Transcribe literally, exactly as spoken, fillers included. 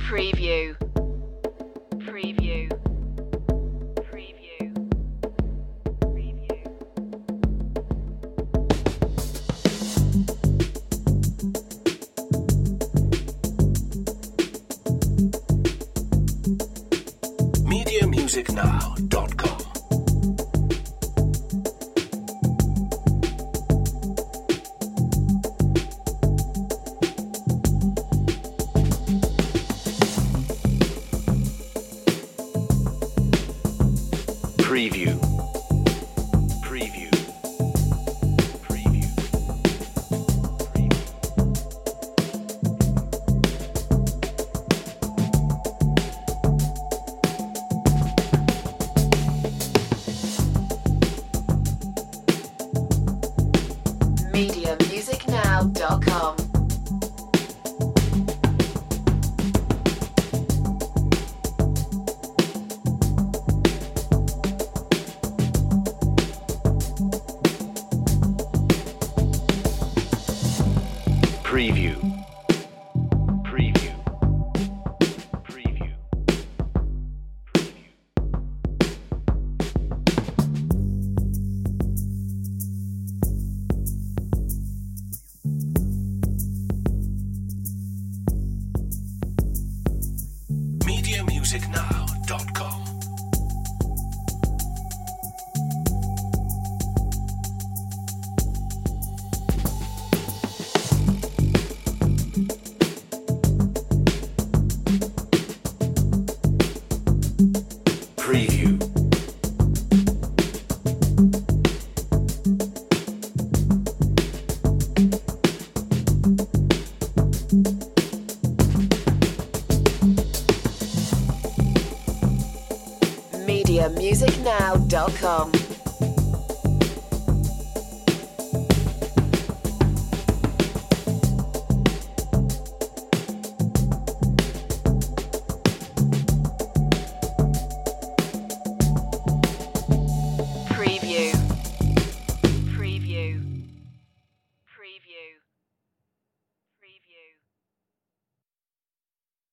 Preview. Preview. Preview. Preview. media music now dot com Preview. Preview. Preview. media music now dot com. Preview. Preview. Preview. media music now dot com Preview. media music now dot com.